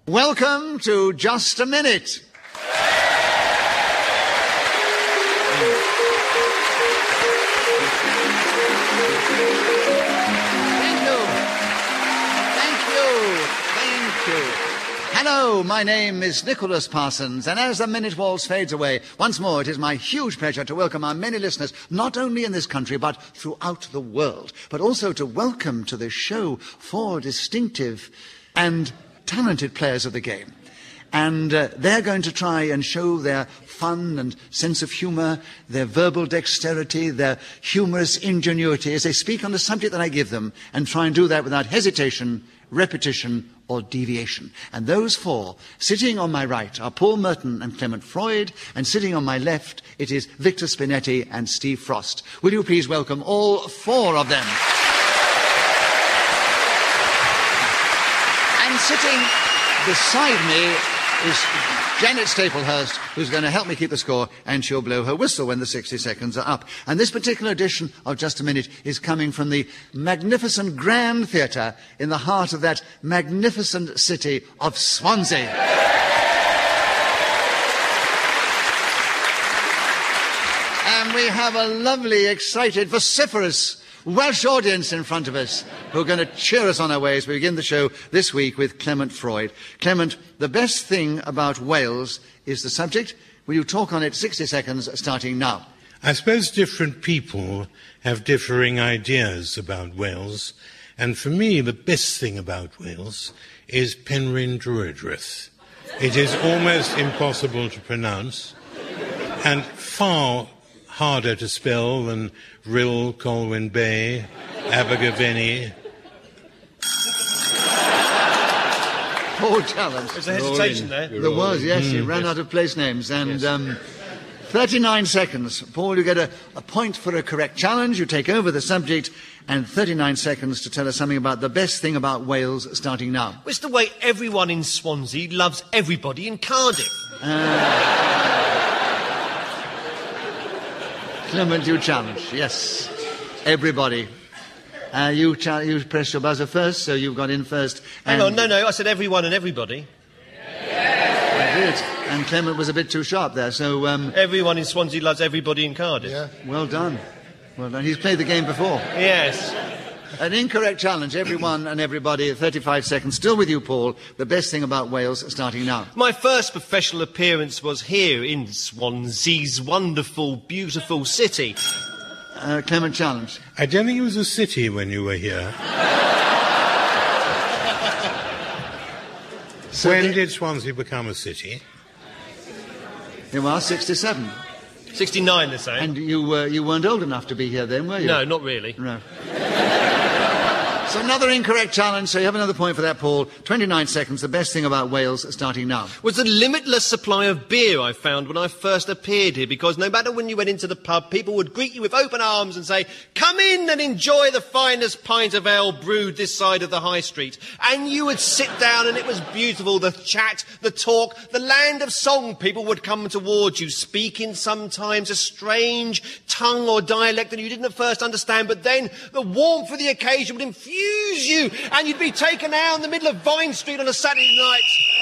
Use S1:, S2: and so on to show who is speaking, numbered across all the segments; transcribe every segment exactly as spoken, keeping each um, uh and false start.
S1: Welcome to Just a Minute. Hello, my name is Nicholas Parsons, and as the minute waltz fades away, once more it is my huge pleasure to welcome our many listeners, not only in this country, but throughout the world, but also to welcome to this show four distinctive and talented players of the game. And uh, they're going to try and show their fun and sense of humour, their verbal dexterity, their humorous ingenuity as they speak on the subject that I give them, and try and do that without hesitation, repetition, or deviation. And those four, sitting on my right, are Paul Merton and Clement Freud, and sitting on my left, it is Victor Spinetti and Steve Frost. Will you please welcome all four of them? And sitting beside me is Janet Staplehurst, who's going to help me keep the score, and she'll blow her whistle when the sixty seconds are up. And this particular edition of Just a Minute is coming from the magnificent Grand Theatre in the heart of that magnificent city of Swansea. And we have a lovely, excited, vociferous Welsh audience in front of us who are going to cheer us on our way as we begin the show this week with Clement Freud. Clement, the best thing about Wales is the subject. Will you talk on it sixty seconds starting now?
S2: I suppose different people have differing ideas about Wales, and for me the best thing about Wales is Penrhyn Druidrith. It is almost impossible to pronounce and far harder to spell than Rhyl, Colwyn Bay, Abergavenny.
S1: Poor challenge.
S3: There's a hesitation there.
S1: There was, yes.
S2: Mm,
S1: he ran
S2: yes.
S1: out of place names. And
S3: Yes.
S1: um, thirty-nine seconds. Paul, you get a, a point for a correct challenge. You take over the subject. And thirty-nine seconds to tell us something about the best thing about Wales starting now.
S3: Well, it's the way everyone in Swansea loves everybody in Cardiff.
S1: Clement, you challenge. Yes. Everybody. Uh, you, cha- you press your buzzer first, so you've got in first.
S3: Hang
S1: and
S3: on, no, no, I said everyone and everybody.
S1: I did. And Clement was a bit too sharp there, so um,
S3: Everyone in Swansea loves everybody in Cardiff.
S4: Yeah.
S1: well done. Well done. He's played the game before.
S3: Yes.
S1: An incorrect challenge, everyone and everybody, thirty-five seconds. Still with you, Paul. The best thing about Wales starting now.
S3: My first professional appearance was here in Swansea's wonderful, beautiful city.
S1: Uh, Clement, challenge.
S2: I don't think it was a city when you were here.
S1: So
S2: when
S1: the-
S2: did Swansea become a city?
S1: You are sixty-seven.
S3: sixty-nine, they're saying.
S1: And you, uh, you weren't old enough to be here then, were you?
S3: No, not really.
S1: No. So another incorrect challenge, so you have another point for that, Paul. twenty-nine seconds, the best thing about Wales starting now.
S3: Was the limitless supply of beer I found when I first appeared here, because no matter when you went into the pub, people would greet you with open arms and say, "Come in and enjoy the finest pint of ale brewed this side of the high street." And you would sit down and it was beautiful, the chat, the talk, the land of song. People would come towards you, speaking sometimes a strange tongue or dialect that you didn't at first understand, but then the warmth of the occasion would infuse you, and you'd be taken out in the middle of Vine Street on a Saturday night.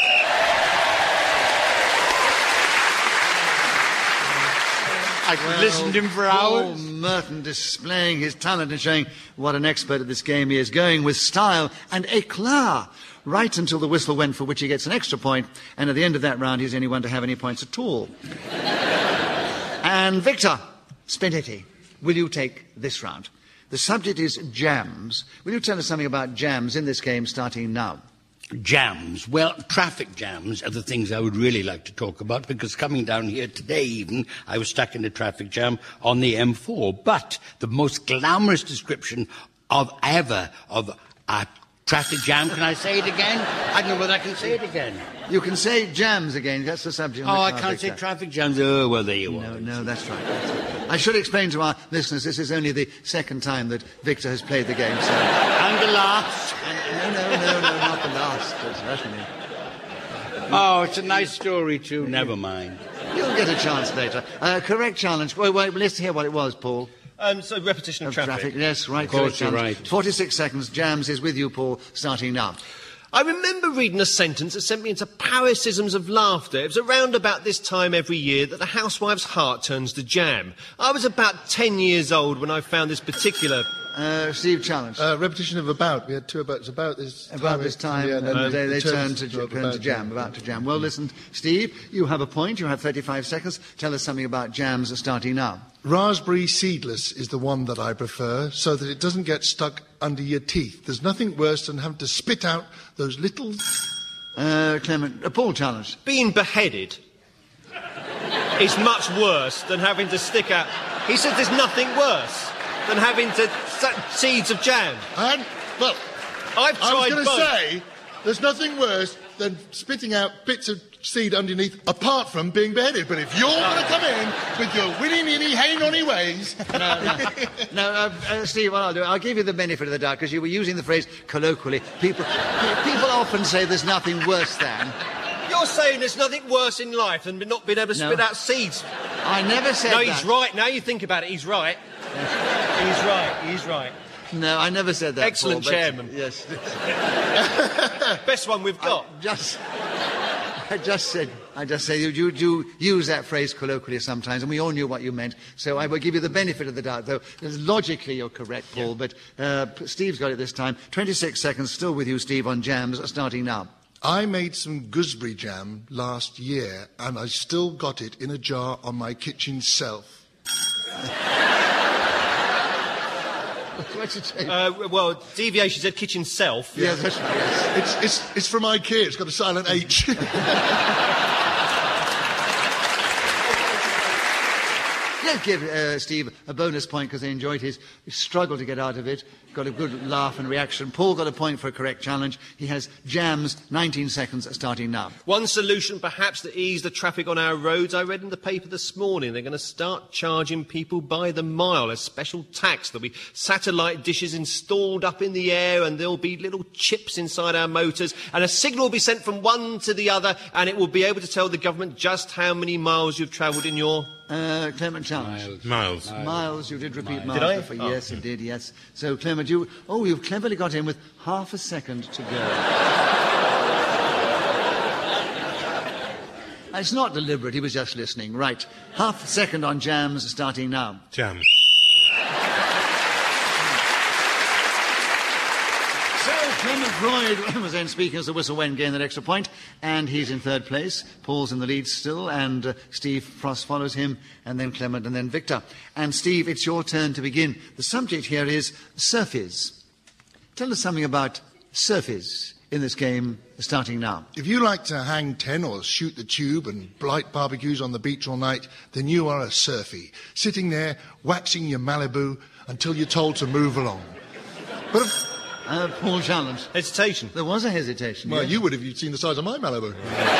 S4: I could
S1: Well,
S4: listen to him for
S1: Paul
S4: hours.
S1: Merton displaying his talent and showing what an expert at this game he is, going with style and éclat right until the whistle went, for which he gets an extra point, and at the end of that round he's the only one to have any points at all. And Victor Spinetti, will you take this round? The subject is jams. Will you tell us something about jams in this game starting now?
S4: Jams. Well, traffic jams are the things I would really like to talk about, because coming down here today even, I was stuck in a traffic jam on the M four. But the most glamorous description of ever of a traffic jam, can I say it again? I don't know whether I can say it again.
S1: You can say jams again, that's the subject.
S4: Oh,
S1: of the
S4: I
S1: card,
S4: can't say
S1: Victor.
S4: traffic jams. Oh, well, there you
S1: No,
S4: are.
S1: no, that's right. That's right. I should explain to our listeners this is only the second time that Victor has played the game, so...
S4: And the last.
S1: And, no, no, no, no, not the last, certainly.
S4: Oh, it's a nice story, too. Never mind.
S1: You'll get a chance later. Uh, correct challenge. Wait, wait, let's hear what it was, Paul.
S3: Um, so repetition of,
S1: Of traffic. Yes, right.
S4: Of course,
S1: correct
S4: you're
S1: challenge.
S4: right.
S1: forty-six seconds. Jams is with you, Paul, starting now.
S3: I remember reading a sentence that sent me into paroxysms of laughter. It was around about this time every year that a housewife's heart turns to jam. I was about ten years old when I found this particular...
S1: Uh, Steve, challenge.
S5: Uh, repetition of about. We had two abouts. About this time.
S1: About this time,
S5: yeah,
S1: and
S5: then
S1: they, they
S5: it
S1: turn
S5: turns
S1: to,
S5: to
S1: turn
S5: about
S1: to jam,
S5: jam.
S1: about to jam. Well, listen, Steve, you have a point. You have thirty-five seconds. Tell us something about jams starting now.
S5: Raspberry seedless is the one that I prefer, so that it doesn't get stuck under your teeth. There's nothing worse than having to spit out those little...
S1: Uh, Clement, a Paul challenge.
S3: Being beheaded is much worse than having to stick out... He said there's nothing worse than having to... seeds of jam.
S5: And, well,
S3: I've
S5: I was
S3: tried
S5: going to
S3: both.
S5: say, there's nothing worse than spitting out bits of seed underneath, apart from being beheaded. But if you're going to come in with your winny-ninny, hey-nonny ways...
S1: No, no, no uh, uh, Steve, what I'll do, I'll give you the benefit of the doubt, because you were using the phrase colloquially. People, people often say there's nothing worse than...
S3: You're saying there's nothing worse in life than not being able to
S1: No.
S3: spit out seeds.
S1: I never said
S3: No,
S1: that.
S3: he's right. Now you think about it, he's right. He's right, he's right.
S1: No, I never said that,
S3: Excellent
S1: Paul, but-
S3: chairman.
S1: Yes.
S3: Best one we've got.
S1: I just... I just said, I just said, you, you, you use that phrase colloquially sometimes, and we all knew what you meant. So I will give you the benefit of the doubt, though logically you're correct, Paul. Yeah. But uh, Steve's got it this time. twenty-six seconds, still with you, Steve, on jams, starting now.
S5: I made some gooseberry jam last year, and I still got it in a jar on my kitchen shelf.
S1: What's it say?
S3: Uh, well, deviation said kitchen self.
S1: Yes, that's right, yes.
S5: It's, it's, it's from IKEA. It's got a silent H.
S1: Let's give uh, Steve a bonus point because they enjoyed his struggle to get out of it. Got a good laugh and reaction. Paul got a point for a correct challenge. He has jams, nineteen seconds starting now.
S3: One solution perhaps to ease the traffic on our roads. I read in the paper this morning they're going to start charging people by the mile, a special tax. There'll be satellite dishes installed up in the air and there'll be little chips inside our motors and a signal will be sent from one to the other and it will be able to tell the government just how many miles you've travelled in your...
S1: Uh, Clement Challenge.
S2: Miles.
S1: Miles. Miles, you did repeat miles.
S3: Did I?
S1: Before.
S3: Oh.
S1: Yes, it did, yes. So, Clement, you... Oh, you've cleverly got in with half a second to go. It's not deliberate, he was just listening. Right. Half a second on jams, starting now.
S2: Jam.
S1: So, Clement Freud was then speaking as the whistle went, gained that extra point, and he's in third place. Paul's in the lead still, and uh, Steve Frost follows him, and then Clement, and then Victor. And Steve, it's your turn to begin. The subject here is surfies. Tell us something about surfies in this game, starting now.
S5: If you like to hang ten or shoot the tube and blight barbecues on the beach all night, then you are a surfie, sitting there waxing your Malibu until you're told to move along. But if,
S1: Uh, Paul Challenge.
S3: Hesitation.
S1: There was a hesitation.
S5: well,
S1: yes.
S5: you would if you'd seen the size of my Malibu.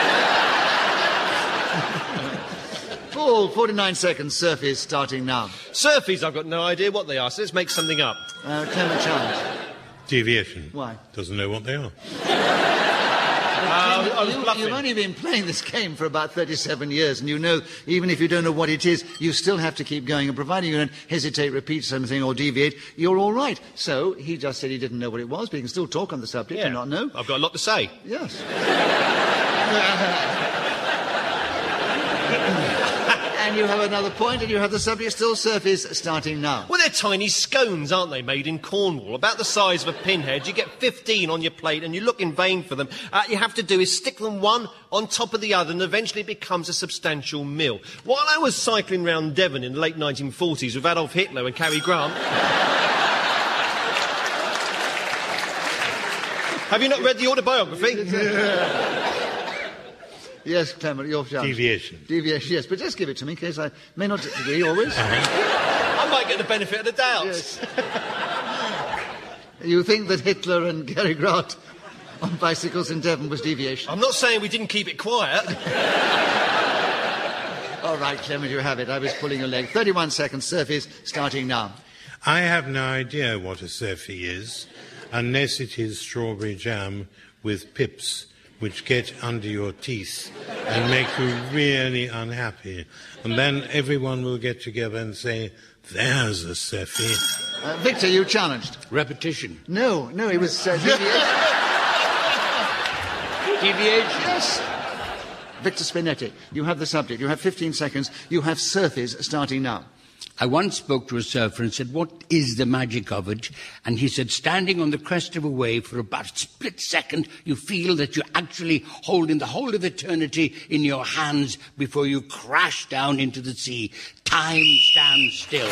S1: Paul, forty-nine seconds, surfies, starting now.
S3: Surfies, I've got no idea what they are, so let's make something up.
S1: Uh, Clement Challenge.
S2: Deviation.
S1: Why?
S2: Doesn't know what they are.
S3: I was
S1: you,
S3: bluffing.
S1: you've only been playing this game for about thirty-seven years, and you know, even if you don't know what it is, you still have to keep going, and providing you don't hesitate, repeat something, or deviate, you're all right. So, he just said he didn't know what it was, but he can still talk on the subject
S3: Yeah.
S1: and not know.
S3: I've got a lot to say.
S1: Yes. And you have another point, and you have the subject still surface starting now.
S3: Well, they're tiny scones, aren't they, made in Cornwall? About the size of a pinhead. You get fifteen on your plate and you look in vain for them. Uh, you have to do is stick them one on top of the other and eventually it becomes a substantial meal. While I was cycling round Devon in the late nineteen forties with Adolf Hitler and Cary Grant... Have you not read the autobiography?
S1: Yes, Clement, your chance.
S2: Deviation.
S1: Deviation, yes, but just give it to me in case I may not agree always.
S3: I might get the benefit of the doubt.
S1: Yes. You think that Hitler and Cary Grant on bicycles in Devon was deviation?
S3: I'm not saying we didn't keep it quiet.
S1: All right, Clement, you have it. I was pulling your leg. thirty-one seconds, surface, starting now.
S2: I have no idea what a surfie is, unless it is strawberry jam with pips which get under your teeth and make you really unhappy. And then everyone will get together and say, there's a surfie.
S1: Uh, Victor, you challenged.
S4: Repetition.
S1: No, no, it was uh, deviation.
S4: T V H?
S1: Yes. Victor Spinetti, you have the subject. You have fifteen seconds. You have surfers starting now.
S4: I once spoke to a surfer and said, what is the magic of it? And he said, standing on the crest of a wave for about a split second, you feel that you're actually holding the whole of eternity in your hands before you crash down into the sea. Time stands still.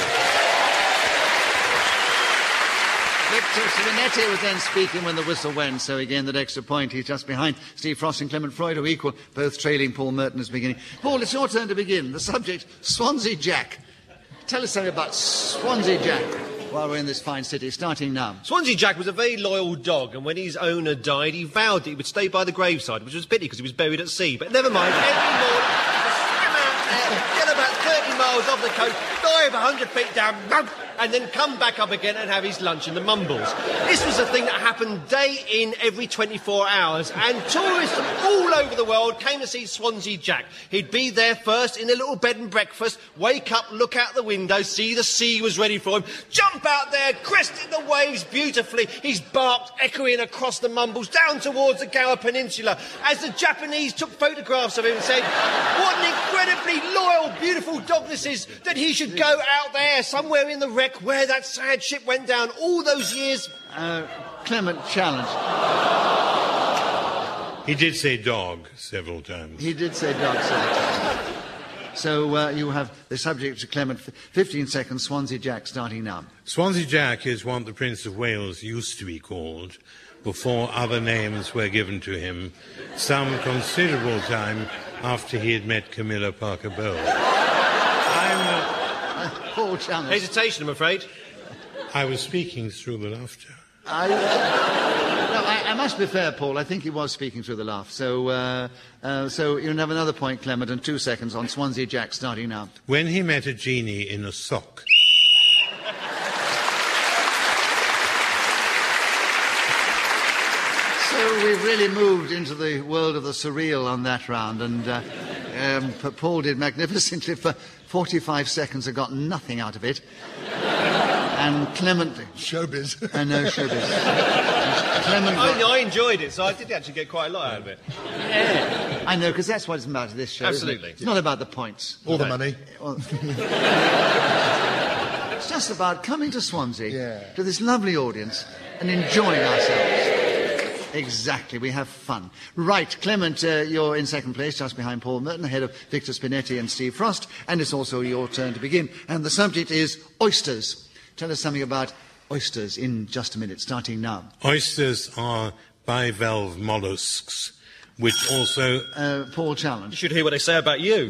S1: Victor Spinetti was then speaking when the whistle went, so he gained that extra point. He's just behind Steve Frost and Clement Freud, who equal, both trailing Paul Merton as beginning. Paul, it's your turn to begin. The subject, Swansea Jack. Tell us something about Swansea Jack while we're in this fine city, starting now.
S3: Swansea Jack was a very loyal dog, and when his owner died, he vowed that he would stay by the graveside, which was a pity because he was buried at sea. But never mind, every morning he would swim out there, get about thirty miles off the coast, dive one hundred feet down, and then come back up again and have his lunch in the Mumbles. This was a thing that happened day in every twenty-four hours, and tourists from all over the world came to see Swansea Jack. He'd be there first in a little bed and breakfast, wake up, look out the window, see the sea was ready for him, jump out there, cresting the waves beautifully, his bark echoing across the Mumbles down towards the Gower Peninsula, as the Japanese took photographs of him and said, what an incredibly loyal, beautiful dog this is, that he should go out there somewhere in the wreck where that sad ship went down all those years.
S1: Uh, Clement, challenge.
S2: He did say dog several times.
S1: He did say dog several times. So uh, you have the subject to Clement, fifteen seconds, Swansea Jack, starting now.
S2: Swansea Jack is what the Prince of Wales used to be called before other names were given to him, some considerable time after he had met Camilla Parker Bowles. I'm...
S1: Uh, Paul Chalmers.
S3: Hesitation, I'm afraid.
S2: I was speaking through the laughter.
S1: I, uh, no, I, I must be fair, Paul. I think he was speaking through the laugh. So, uh, uh, so you have another point, Clement, and two seconds on Swansea Jack, starting now.
S2: When he met a genie in a sock.
S1: So we've really moved into the world of the surreal on that round, and uh, um, Paul did magnificently for forty-five seconds. I got nothing out of it. And Clement...
S5: Showbiz.
S1: I know, showbiz. Clement...
S3: I, I enjoyed it, so I did actually get quite a lot out of it.
S1: Yeah. I know, because that's what it's about, this show.
S3: Absolutely.
S1: It? It's not about the points.
S5: All the money.
S1: Well, it's just about coming to Swansea,
S5: yeah.
S1: to this lovely audience, and enjoying ourselves. Exactly, we have fun. Right, Clement, uh, you're in second place, just behind Paul Merton, ahead of Victor Spinetti and Steve Frost, and it's also your turn to begin. And the subject is oysters. Tell us something about oysters in just a minute, starting now.
S2: Oysters are bivalve mollusks, which also...
S1: Uh, Paul
S3: You
S1: Challenge.
S3: should hear what they say about you.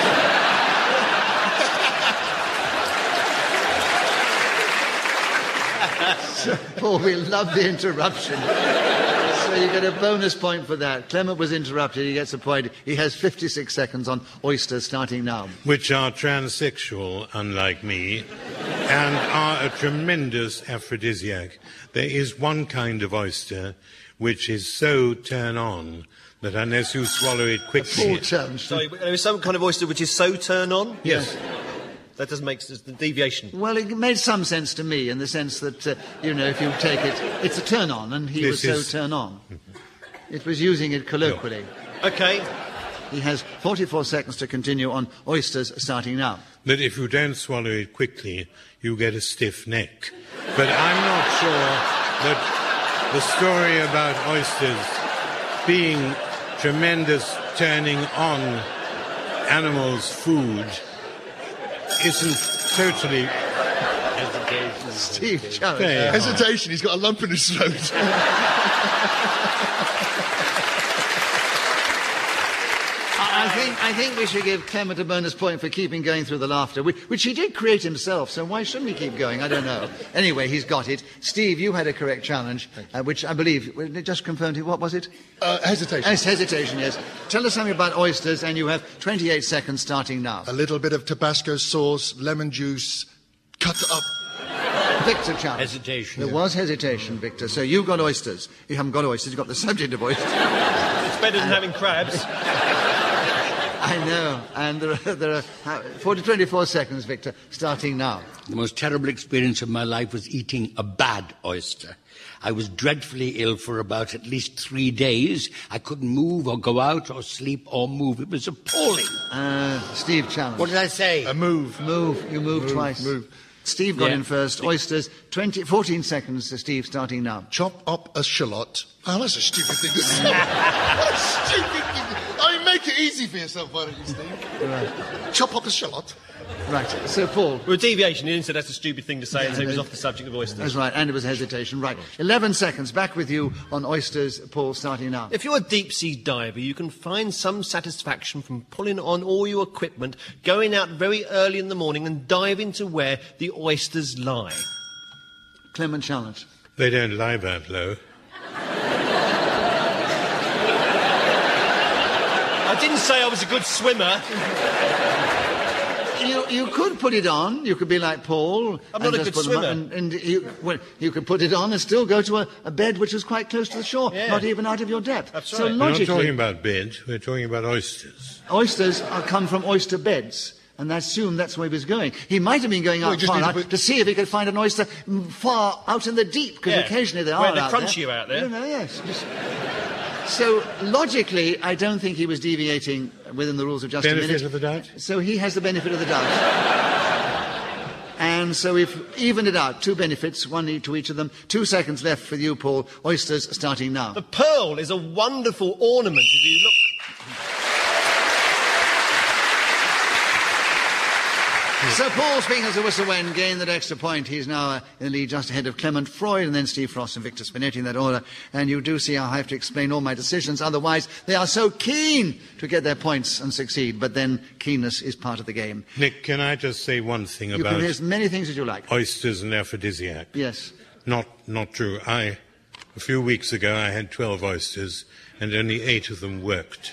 S1: Paul, we love the interruption. So you get a bonus point for that. Clement was interrupted, he gets a point. He has fifty-six seconds on oysters, starting now.
S2: which are transsexual, unlike me, and are a tremendous aphrodisiac. There is one kind of oyster which is so turn-on that unless you swallow it
S1: Paul
S2: quickly...
S1: Challenge.
S3: Sorry, there is some kind of oyster which is so turn on.
S2: Yes.
S3: That doesn't make sense. The deviation.
S1: Well, it made some sense to me in the sense that, uh, you know, if you take it, it's a turn-on, and he
S2: This
S1: was
S2: is-
S1: so turn-on. It was using it colloquially.
S3: Okay.
S1: He has forty-four seconds to continue on oysters, starting now.
S2: That if you don't swallow it quickly, you get a stiff neck. But I'm not sure that the story about oysters being tremendous turning on animals' food isn't totally...
S1: Steve Challenge.
S2: fair.
S5: Hesitation, he's got a lump in his throat.
S1: I think, I think we should give Clement a bonus point for keeping going through the laughter, which, which he did create himself, so why shouldn't he keep going? I don't know. Anyway, he's got it. Steve, you had a correct challenge, uh, which I believe, well, it just confirmed it. What was it?
S5: Uh, hesitation.
S1: Yes, hesitation, yes. Tell us something about oysters, and you have twenty-eight seconds starting now.
S5: A little bit of Tabasco sauce, lemon juice, cut up.
S1: Victor Challenge.
S4: Hesitation.
S1: There was hesitation, Victor. So you've got oysters. You haven't got oysters, you've got the subject of oysters.
S3: It's better than having crabs.
S1: I know. And there are, there are uh, forty, twenty-four seconds, Victor, starting now.
S4: The most terrible experience of my life was eating a bad oyster. I was dreadfully ill for about at least three days. I couldn't move or go out or sleep or move. It was appalling.
S1: Uh, Steve, challenge.
S4: What did I say?
S5: A move.
S1: Move. You moved
S5: Move,
S1: twice.
S5: move.
S1: Steve got
S4: Yeah.
S1: in first. Oysters, twenty, fourteen seconds to Steve, starting now.
S5: Chop up a shallot. Oh, that's a stupid thing to say. What a stupid thing. I mean, make it easy for yourself, why don't you, Steve?
S1: Right.
S5: Chop up a shallot.
S1: Right. So, Paul.
S3: Well, deviation, he didn't say that's a stupid thing to say, and so he was
S1: no.
S3: off the subject of oysters.
S1: That's right, and it was hesitation. Right. eleven seconds. Back with you on oysters, Paul, starting now.
S3: If you're a deep-sea diver, you can find some satisfaction from pulling on all your equipment, going out very early in the morning and diving to where the oysters lie.
S1: Clement Challenge.
S2: They don't lie that low.
S3: I didn't say I was a good swimmer.
S1: You, you could put it on. You could be like Paul.
S3: I'm
S1: and
S3: not a
S1: just
S3: good
S1: put them on,
S3: swimmer.
S1: And, and you, well, you could put it on and still go to a, a bed which is quite close to the shore,
S3: Yeah.
S1: not even out of your depth.
S3: That's
S1: so
S3: right.
S2: We're not
S1: logically,
S2: talking about bed, we're talking about oysters.
S1: oysters are come from oyster beds. And I assume that's where he was going. He might have been going
S5: Well, he
S1: out
S5: just
S1: far
S5: needs to
S1: out
S5: put-
S1: to see if he could find an oyster mm, far out in the deep, because
S3: Yeah,
S1: occasionally they
S3: where
S1: are
S3: they
S1: out
S3: crunch
S1: there.
S3: you out there.
S1: You know, yes. Just- So logically, I don't think he was deviating within the rules of just a
S2: Benefit
S1: minute.
S2: of the doubt?
S1: So he has the benefit of the doubt. And so we've evened it out. Two benefits, one e- to each of them. Two seconds left for you, Paul. Oysters starting now.
S3: The pearl is a wonderful ornament if you look...
S1: So Paul, speaking as a whistle when, gained that extra point. He's now uh, in the lead just ahead of Clement Freud and then Steve Frost and Victor Spinetti in that order. And you do see how I have to explain all my decisions. Otherwise, they are so keen to get their points and succeed. But then keenness is part of the game.
S2: Nick, can I just say one thing
S1: You
S2: about
S1: can hear as many things as you like.
S2: oysters and aphrodisiac?
S1: Yes.
S2: Not, not true. I, a few weeks ago, I had twelve oysters, and only eight of them worked.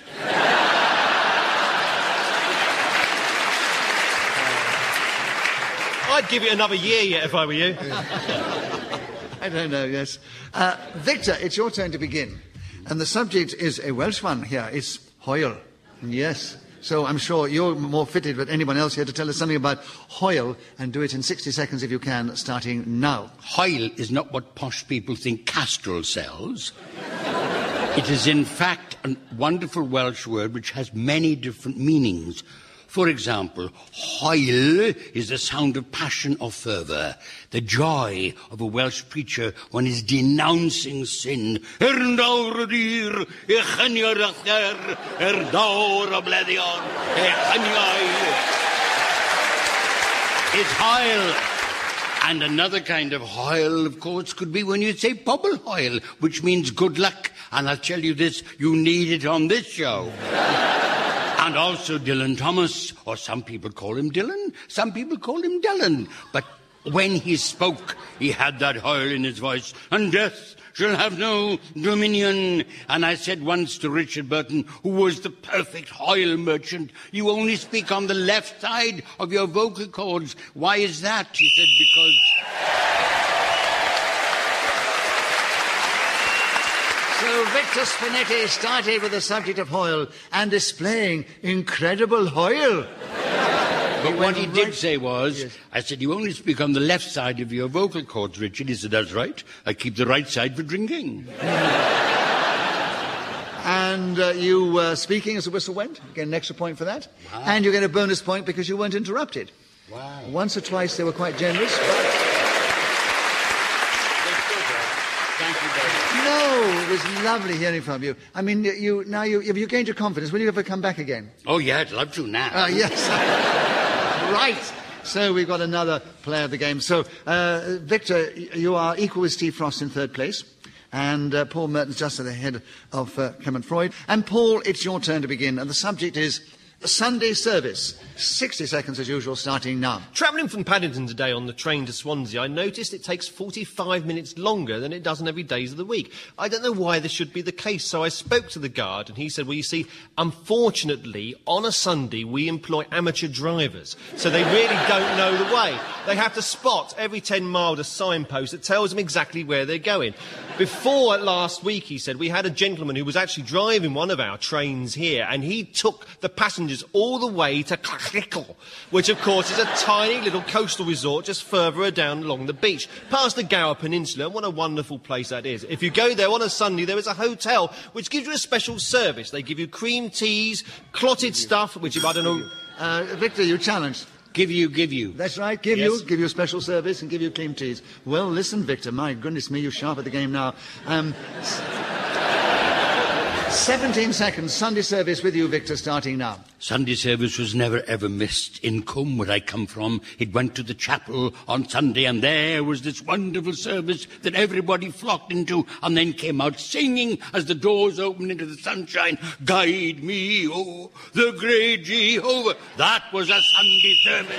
S3: I'd give it another year yet if I were you.
S1: I don't know, yes. Uh, Victor, it's your turn to begin. And the subject is a Welsh one here. It's Hoyle. Yes. So I'm sure you're more fitted than anyone else here to tell us something about Hoyle, and do it in sixty seconds if you can, starting now.
S4: Hoyle is not what posh people think Castrol sells. It is, in fact, a wonderful Welsh word which has many different meanings. For example, hoyle is the sound of passion or fervour, the joy of a Welsh preacher when he's denouncing sin. Er nawr y dir, e chynio'r achder, er dawr o bleddion, e chynioi. It's hoyle. And another kind of hoyle, of course, could be when you say pobble hoyle, which means good luck. And I'll tell you this, you need it on this show. And also Dylan Thomas, or some people call him Dylan, some people call him Dylan. But when he spoke, he had that hoyle in his voice, and death shall have no dominion. And I said once to Richard Burton, who was the perfect hoyle merchant, you only speak on the left side of your vocal cords. Why is that? He said, because...
S1: So Victor Spinetti started with the subject of Hoyle and displaying incredible Hoyle.
S4: But what he
S1: went
S4: did
S1: right-
S4: say was,
S1: Yes.
S4: I said, you only speak on the left side of your vocal cords, Richard. He said, that's right. I keep the right side for drinking.
S1: And uh, you were speaking as the whistle went. You get an extra point for that. And you get a bonus point because you weren't interrupted.
S4: Wow.
S1: Once or twice they were quite generous. But
S4: Thank you very much.
S1: no, it was lovely hearing from you. I mean, you now you have you gained your confidence. Will you ever come back again?
S4: Oh, yeah, I'd love to now.
S1: Ah, yes. Right. So we've got another player of the game. So, uh, Victor, y- you are equal with Steve Frost in third place. And uh, Paul Merton's just at the head of uh, Clement Freud. And Paul, it's your turn to begin. And the subject is Sunday service. sixty seconds as usual, starting now.
S3: Travelling from Paddington today on the train to Swansea, I noticed it takes forty-five minutes longer than it does on every days of the week. I don't know why this should be the case, so I spoke to the guard and he said, well, you see, unfortunately, on a Sunday, we employ amateur drivers, so they really don't know the way. They have to spot every ten miles a signpost that tells them exactly where they're going. Before last week, he said, we had a gentleman who was actually driving one of our trains here, and he took the passenger passengers all the way to Clacklickle, which of course is a tiny little coastal resort just further down along the beach, past the Gower Peninsula, and what a wonderful place that is. If you go there on a Sunday, there is a hotel which gives you a special service. They give you cream teas, clotted stuff, which, if I don't know...
S1: Uh, Victor, you challenged.
S4: Give you, give you.
S1: That's right, give
S3: Yes.
S1: you, give you a special service and give you cream teas. Well, listen, Victor, my goodness me, you're sharp at the game now. Um, s- seventeen seconds, Sunday service with you, Victor, starting now.
S4: Sunday service was never ever missed. In Coombe, where I come from, it went to the chapel on Sunday, and there was this wonderful service that everybody flocked into, and then came out singing as the doors opened into the sunshine, "Guide me, oh, the great Jehovah." That was a Sunday service.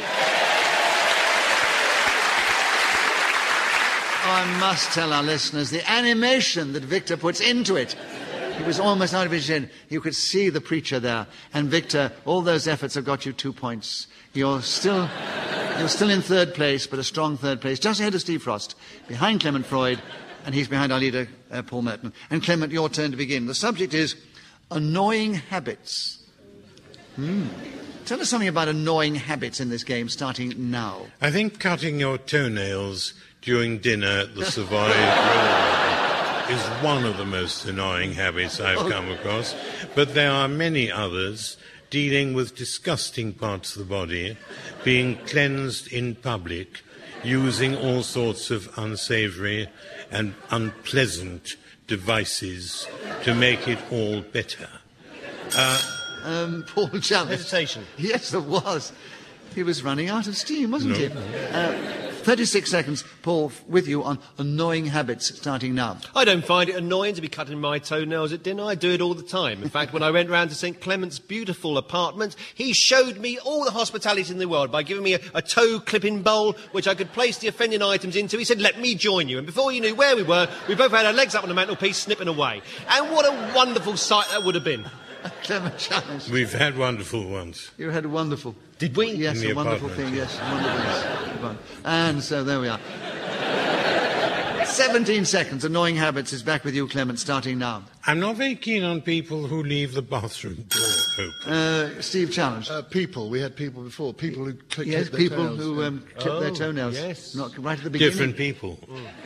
S1: Oh, I must tell our listeners, the animation that Victor puts into it. He was almost out of his head. You could see the preacher there. And Victor, all those efforts have got you two points. You're still, you're still in third place, but a strong third place, just ahead of Steve Frost, behind Clement Freud, and he's behind our leader, uh, Paul Merton. And Clement, your turn to begin. The subject is annoying habits. Hmm. Tell us something about annoying habits in this game, starting now.
S2: I think cutting your toenails during dinner at the Survive Railway is one of the most annoying habits I've come across. But there are many others, dealing with disgusting parts of the body, being cleansed in public, using all sorts of unsavoury and unpleasant devices to make it all better. Uh,
S1: Um, Paul Challenge.
S3: Hesitation.
S1: Yes, there was. He was running out of steam, wasn't
S2: No.
S1: he? Uh, thirty-six seconds, Paul, with you on annoying habits, starting now.
S3: I don't find it annoying to be cutting my toenails at dinner. I do it all the time. In fact, when I went round to Saint Clement's beautiful apartment, he showed me all the hospitality in the world by giving me a, a toe-clipping bowl which I could place the offending items into. He said, "Let me join you." And before you knew where we were, we both had our legs up on the mantelpiece, snipping away. And what a wonderful sight that would have been.
S1: Clement Challenge.
S2: we've had wonderful ones.
S1: You had a wonderful.
S3: Did we?
S1: Yes,
S2: In the
S1: a wonderful
S2: apartment.
S1: thing, yes. a Wonderful. Yes. And so there we are. seventeen seconds. Annoying habits is back with you, Clement, starting now.
S2: I'm not very keen on people who leave the bathroom door open.
S1: Uh, Steve Challenge.
S5: Uh, people, we had people before. People who click
S1: yes,
S5: their
S1: people
S5: toenails,
S1: who
S5: yeah.
S1: um, clip their
S3: Oh,
S1: toenails.
S3: yes.
S1: Not right at the beginning.
S2: Different people.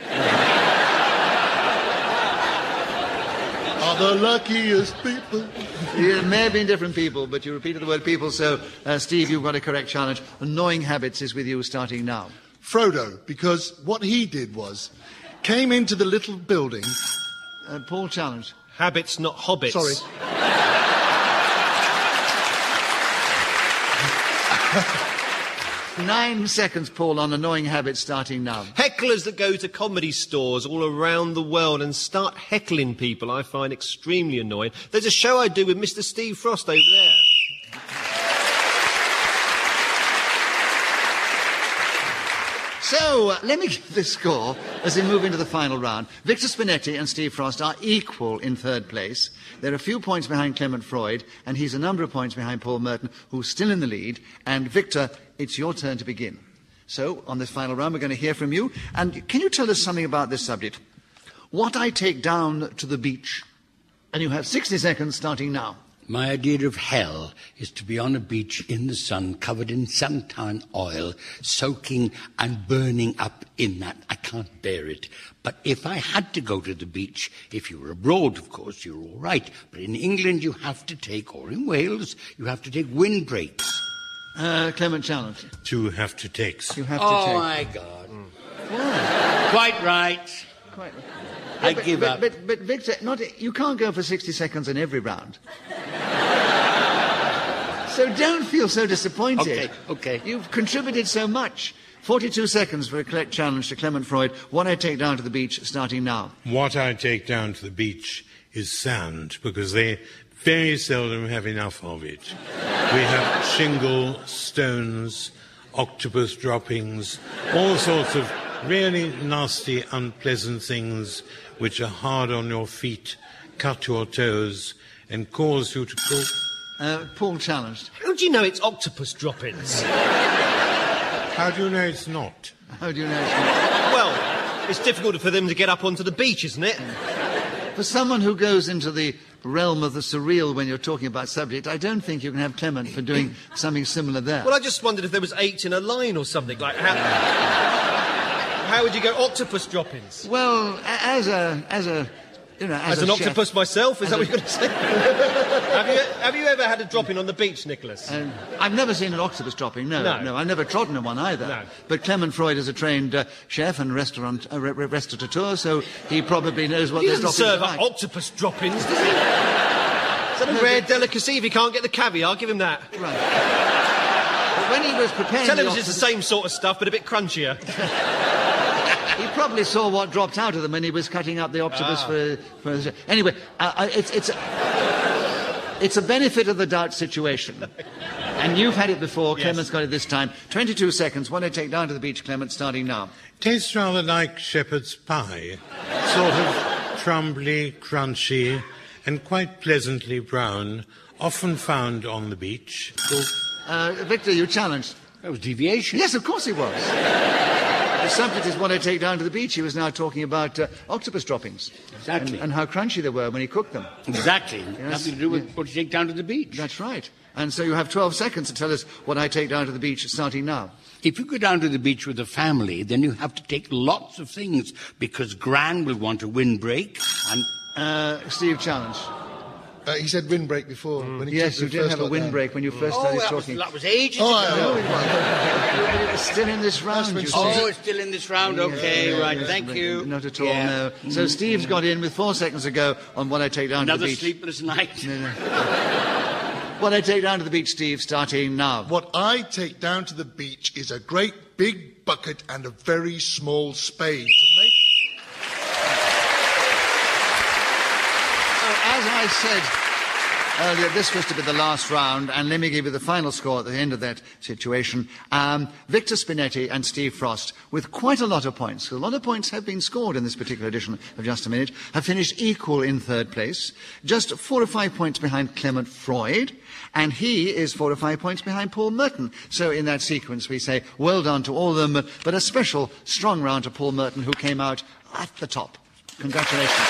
S5: Are the luckiest people.
S1: It may have been different people, but you repeated the word people, so, uh, Steve, you've got a correct challenge. Annoying habits is with you, starting now.
S5: Frodo, because what he did was, came into the little building.
S1: Uh, Paul Challenge.
S3: Habits, not hobbits.
S5: Sorry.
S1: Nine seconds, Paul, on annoying habits, starting now.
S3: Hecklers that go to comedy stores all around the world and start heckling people I find extremely annoying. There's a show I do with Mister Steve Frost over there.
S1: So, uh, let me give the score as we move into the final round. Victor Spinetti and Steve Frost are equal in third place. They're a few points behind Clement Freud, and he's a number of points behind Paul Merton, who's still in the lead. And Victor, it's your turn to begin. So, on this final round, we're going to hear from you. And can you tell us something about this subject? What I take down to the beach. And you have sixty seconds starting now.
S4: My idea of hell is to be on a beach in the sun, covered in suntan oil, soaking and burning up in that. I can't bear it. But if I had to go to the beach, if you were abroad, of course, you're all right. But in England, you have to take, or in Wales, you have to take windbreaks.
S1: Uh, Clement Challenge.
S2: Two have to takes.
S1: You have to
S4: Oh,
S1: take...
S4: my God. Quite right.
S1: Quite...
S4: I
S1: but,
S4: give
S1: but,
S4: up.
S1: But, but Victor, not, you can't go for sixty seconds in every round. So don't feel so disappointed.
S4: Okay, okay.
S1: You've contributed so much. forty-two seconds for a correct challenge to Clement Freud. What I take down to the beach, starting now.
S2: What I take down to the beach is sand, because they very seldom have enough of it. We have shingle, stones, octopus droppings, all sorts of really nasty, unpleasant things which are hard on your feet, cut your toes, and cause you to crawl.
S1: Uh, Paul challenged.
S3: How do you know it's octopus droppings?
S2: How do you know it's not?
S1: How do you know?
S3: Well, it's difficult for them to get up onto the beach, isn't it?
S1: for someone who goes into the realm of the surreal when you're talking about subject, I don't think you can have Clement for doing something similar there.
S3: Well, I just wondered if there was eight in a line or something. Like, how, how would you go octopus droppings?
S1: Well, a- as a... As a You know, as,
S3: As an
S1: a
S3: octopus
S1: chef,
S3: myself, is
S1: as
S3: that
S1: a-
S3: what you're going to say? have, you, have you ever had a drop-in on the beach, Nicholas?
S1: Um, I've never seen an octopus dropping, no,
S3: No.
S1: no. I've never trodden in one either.
S3: No.
S1: But Clement Freud is a trained uh, chef and restaurant uh, re- re- restaurateur, so he probably knows what
S3: He
S1: those
S3: doesn't
S1: droppings
S3: serve
S1: are
S3: up
S1: like.
S3: octopus droppings, does he? Is that a
S1: No,
S3: rare
S1: but-
S3: delicacy if he can't get the caviar? Give him that.
S1: Right. But when he was preparing
S3: Tell him
S1: the
S3: it's the
S1: octopus,
S3: same sort of stuff, but a bit crunchier.
S1: he probably saw what dropped out of them when he was cutting up the octopus
S3: Ah.
S1: for, for... Anyway, uh, uh, it's, it's, it's a benefit of the doubt situation. And you've had it before,
S3: Yes.
S1: Clement's got it this time. twenty-two seconds, what I take down to the beach, Clement, starting now.
S2: Tastes rather like shepherd's pie, sort of crumbly, crunchy, and quite pleasantly brown, often found on the beach.
S1: Uh, Victor, you challenged.
S4: That was deviation.
S1: Yes, of course he was. The subject is what I take down to the beach. He was now talking about uh, octopus droppings.
S4: Exactly.
S1: And, and how crunchy they were when he cooked them.
S4: Exactly.
S1: Yes.
S4: Nothing to do with what you take down to the beach.
S1: That's right. And so you have twelve seconds to tell us what I take down to the beach, starting now.
S4: If you go down to the beach with a family, then you have to take lots of things because Gran will want a windbreak and...
S1: Uh, Steve, challenge.
S5: Uh, he said windbreak before. When he
S1: Yes,
S5: took
S1: you
S5: the
S1: did
S5: first
S1: have a
S5: lot
S1: windbreak
S5: down.
S1: when you first
S4: Oh,
S1: started
S4: that was,
S1: talking.
S4: that was ages
S5: Oh,
S4: ago.
S5: I know.
S1: But it's still in this round,
S5: when
S1: you
S5: Steve-
S1: see.
S4: Oh, it's still in this round? Okay,
S1: Yeah,
S4: right,
S1: yes,
S4: thank
S1: but
S4: you.
S1: Not at all,
S4: Yeah.
S1: no. So Steve's got in with four seconds ago on what I take down to
S4: Another
S1: the beach.
S4: sleepless night.
S1: What I take down to the beach, Steve, starting now.
S5: What I take down to the beach is a great big bucket and a very small spade to make...
S1: So, as I said earlier, this was to be the last round, and let me give you the final score at the end of that situation. Um, Victor Spinetti and Steve Frost, with quite a lot of points, a lot of points have been scored in this particular edition of Just a Minute, have finished equal in third place, just four or five points behind Clement Freud, and he is four or five points behind Paul Merton. So in that sequence we say, well done to all of them, but a special strong round to Paul Merton, who came out at the top. Congratulations.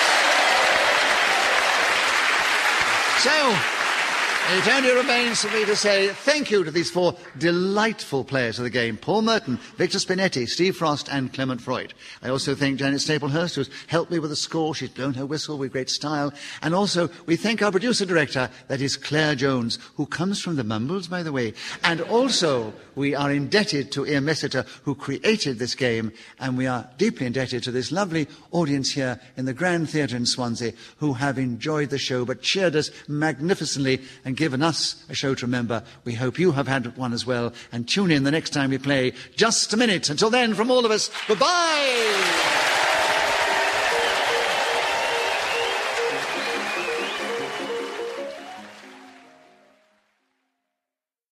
S1: So, it only remains for me to say thank you to these four delightful players of the game, Paul Merton, Victor Spinetti, Steve Frost and Clement Freud. I also thank Janet Staplehurst, who's helped me with the score. She's blown her whistle with great style. And also, we thank our producer-director, that is Claire Jones, who comes from the Mumbles, by the way. And also, we are indebted to Ian Messiter, who created this game, and we are deeply indebted to this lovely audience here in the Grand Theatre in Swansea, who have enjoyed the show but cheered us magnificently and given us a show to remember. We hope you have had one as well, and tune in the next time we play Just a Minute. Until then, from all of us, goodbye!